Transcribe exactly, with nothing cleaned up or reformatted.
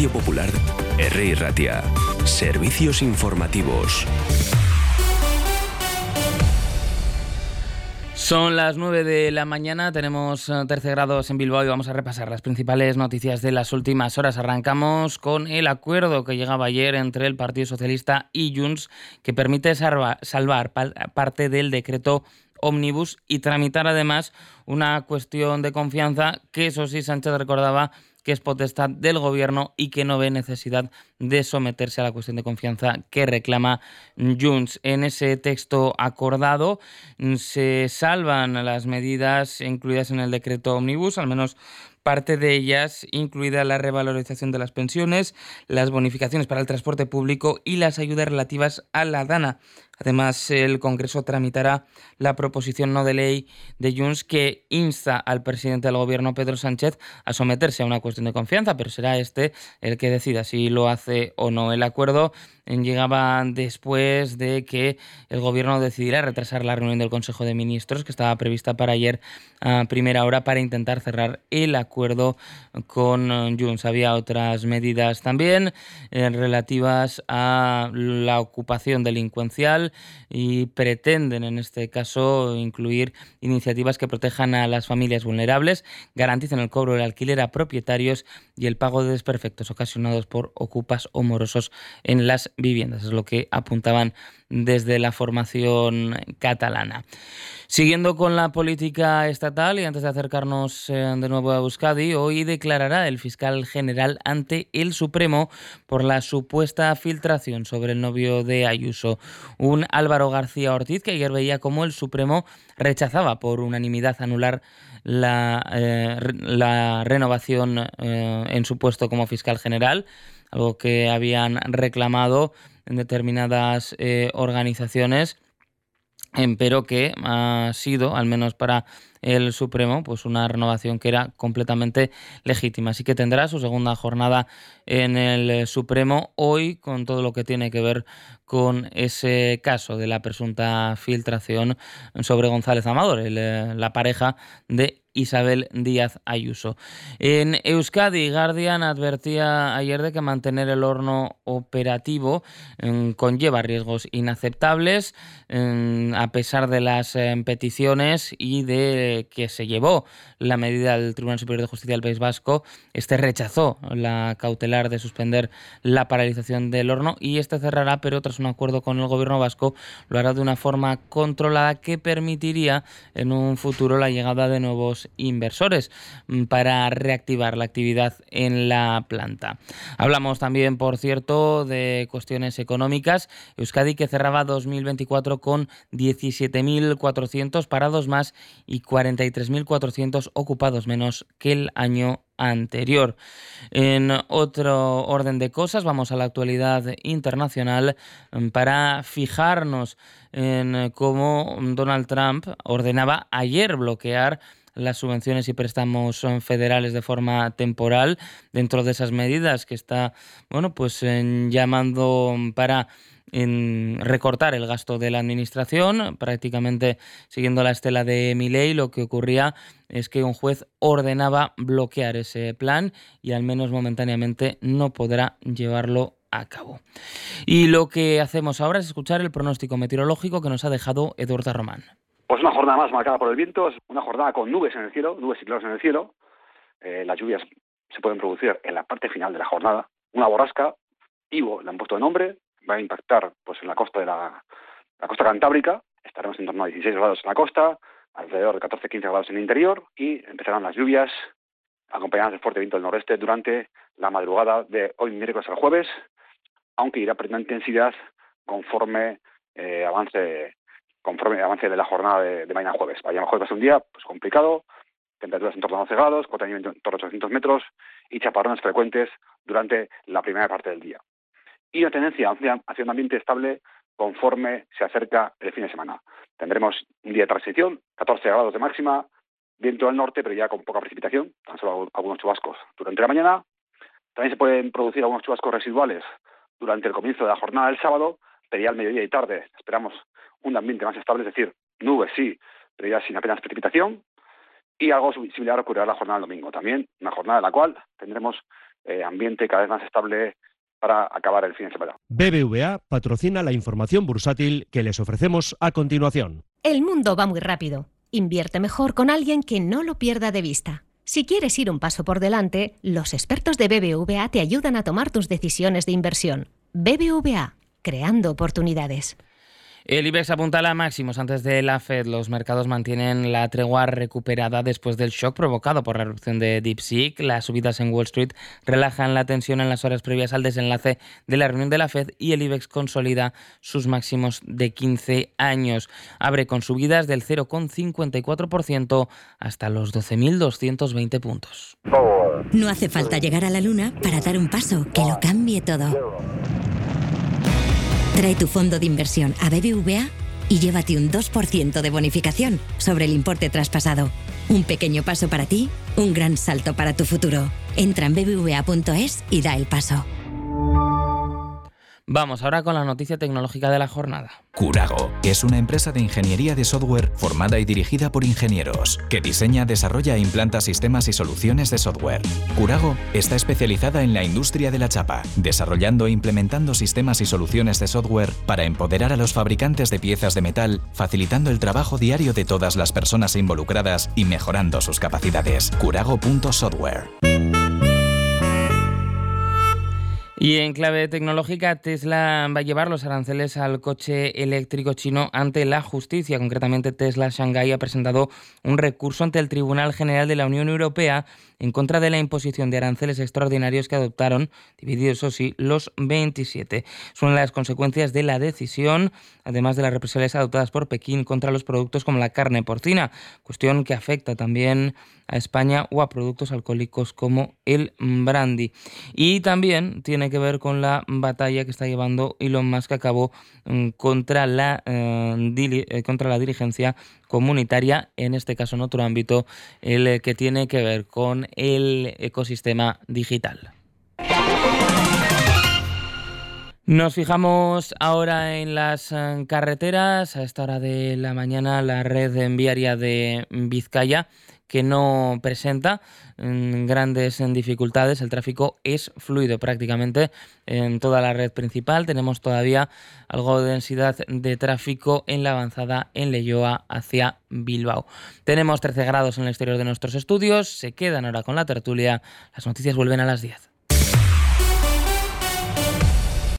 Radio Popular, R I Ratia. Servicios informativos. Son las nueve de la mañana, tenemos trece grados en Bilbao y vamos a repasar las principales noticias de las últimas horas. Arrancamos con el acuerdo que llegaba ayer entre el Partido Socialista y Junts, que permite salva, salvar parte del decreto Ómnibus y tramitar además una cuestión de confianza que, eso sí, Sánchez recordaba que es potestad del Gobierno y que no ve necesidad de someterse a la cuestión de confianza que reclama Junts. En ese texto acordado se salvan las medidas incluidas en el decreto Ómnibus, al menos parte de ellas, incluida la revalorización de las pensiones, las bonificaciones para el transporte público y las ayudas relativas a la DANA. Además, el Congreso tramitará la proposición no de ley de Junts que insta al presidente del Gobierno, Pedro Sánchez, a someterse a una cuestión de confianza, pero será este el que decida si lo hace o no. El acuerdo llegaba después de que el Gobierno decidiera retrasar la reunión del Consejo de Ministros, que estaba prevista para ayer a primera hora, para intentar cerrar el acuerdo con Junts. Había otras medidas también eh, relativas a la ocupación delincuencial y pretenden en este caso incluir iniciativas que protejan a las familias vulnerables, garanticen el cobro del alquiler a propietarios y el pago de desperfectos ocasionados por ocupas o morosos en las viviendas. Es lo que apuntaban desde la formación catalana. Siguiendo con la política estatal y antes de acercarnos eh, de nuevo a Euskadi, hoy declarará el fiscal general ante el Supremo por la supuesta filtración sobre el novio de Ayuso. Un Álvaro García Ortiz que ayer veía cómo el Supremo rechazaba por unanimidad anular la, eh, la renovación eh, en su puesto como fiscal general, algo que habían reclamado en determinadas eh, organizaciones, pero que ha sido, al menos para el Supremo, pues una renovación que era completamente legítima. Así que tendrá su segunda jornada en el Supremo hoy, con todo lo que tiene que ver con ese caso de la presunta filtración sobre González Amador, el, la pareja de Isabel Díaz Ayuso. En Euskadi, Guardian advertía ayer de que mantener el horno operativo eh, conlleva riesgos inaceptables, eh, a pesar de las eh, peticiones y de que se llevó la medida del Tribunal Superior de Justicia del País Vasco. Este rechazó la cautelar de suspender la paralización del horno y este cerrará, pero tras un acuerdo con el Gobierno vasco lo hará de una forma controlada que permitiría en un futuro la llegada de nuevos inversores para reactivar la actividad en la planta. Hablamos también, por cierto, de cuestiones económicas. Euskadi, que cerraba dos mil veinticuatro con diecisiete mil cuatrocientos parados más y cuarenta y tres mil cuatrocientos ocupados menos que el año anterior. En otro orden de cosas, vamos a la actualidad internacional para fijarnos en cómo Donald Trump ordenaba ayer bloquear las subvenciones y préstamos federales de forma temporal, dentro de esas medidas que está, bueno, pues en, llamando para en recortar el gasto de la administración, prácticamente siguiendo la estela de Milei. Lo que ocurría es que un juez ordenaba bloquear ese plan y al menos momentáneamente no podrá llevarlo a cabo. Y lo que hacemos ahora es escuchar el pronóstico meteorológico que nos ha dejado Eduardo Román. Pues una jornada más marcada por el viento, una jornada con nubes en el cielo, nubes y claros en el cielo. Eh, las lluvias se pueden producir en la parte final de la jornada. Una borrasca, Ivo le han puesto de nombre, va a impactar pues en la costa de la, la costa cantábrica. Estaremos en torno a dieciséis grados en la costa, alrededor de catorce a quince grados en el interior, y empezarán las lluvias acompañadas de fuerte viento del noreste durante la madrugada de hoy miércoles al jueves, aunque irá perdiendo intensidad conforme eh, avance conforme avance de la jornada de, de mañana jueves. Mañana jueves va a ser un día pues complicado, temperaturas en torno a once grados, cota de nieve en torno a ochocientos metros y chaparrones frecuentes durante la primera parte del día. Y una tendencia hacia un ambiente estable conforme se acerca el fin de semana. Tendremos un día de transición, catorce grados de máxima, viento del norte, pero ya con poca precipitación, tan solo algunos chubascos durante la mañana. También se pueden producir algunos chubascos residuales durante el comienzo de la jornada del sábado, pero ya al mediodía y tarde esperamos un ambiente más estable, es decir, nubes sí, pero ya sin apenas precipitación, y algo similar ocurrirá la jornada del domingo. También una jornada en la cual tendremos eh, ambiente cada vez más estable para acabar el fin de semana. B B V A patrocina la información bursátil que les ofrecemos a continuación. El mundo va muy rápido. Invierte mejor con alguien que no lo pierda de vista. Si quieres ir un paso por delante, los expertos de B B V A te ayudan a tomar tus decisiones de inversión. B B V A, creando oportunidades. El IBEX apunta a máximos antes de la Fed. Los mercados mantienen la tregua recuperada después del shock provocado por la erupción de DeepSeek. Las subidas en Wall Street relajan la tensión en las horas previas al desenlace de la reunión de la Fed y el IBEX consolida sus máximos de quince años. Abre con subidas del cero coma cincuenta y cuatro por ciento hasta los doce mil doscientos veinte puntos. No hace falta llegar a la luna para dar un paso que lo cambie todo. Trae tu fondo de inversión a B B V A y llévate un dos por ciento de bonificación sobre el importe traspasado. Un pequeño paso para ti, un gran salto para tu futuro. Entra en b b v a punto es y da el paso. Vamos ahora con la noticia tecnológica de la jornada. Curago es una empresa de ingeniería de software formada y dirigida por ingenieros, que diseña, desarrolla e implanta sistemas y soluciones de software. Curago está especializada en la industria de la chapa, desarrollando e implementando sistemas y soluciones de software para empoderar a los fabricantes de piezas de metal, facilitando el trabajo diario de todas las personas involucradas y mejorando sus capacidades. Curago punto software. Y en clave tecnológica, Tesla va a llevar los aranceles al coche eléctrico chino ante la justicia. Concretamente, Tesla Shanghái ha presentado un recurso ante el Tribunal General de la Unión Europea en contra de la imposición de aranceles extraordinarios que adoptaron, divididos eso sí, los veintisiete. Son una de las consecuencias de la decisión, además de las represalias adoptadas por Pekín contra los productos como la carne porcina, cuestión que afecta también a España o a productos alcohólicos como el brandy. Y también tiene que ver con la batalla que está llevando Elon Musk a cabo contra la, eh, dili, eh, contra la dirigencia comunitaria, en este caso en otro ámbito, el que tiene que ver con el ecosistema digital. Nos fijamos ahora en las carreteras. A esta hora de la mañana, la red viaria de Vizcaya, que no presenta mm, grandes dificultades. El tráfico es fluido prácticamente en toda la red principal. Tenemos todavía algo de densidad de tráfico en la avanzada en Leioa hacia Bilbao. Tenemos trece grados en el exterior de nuestros estudios. Se quedan ahora con la tertulia. Las noticias vuelven a las diez.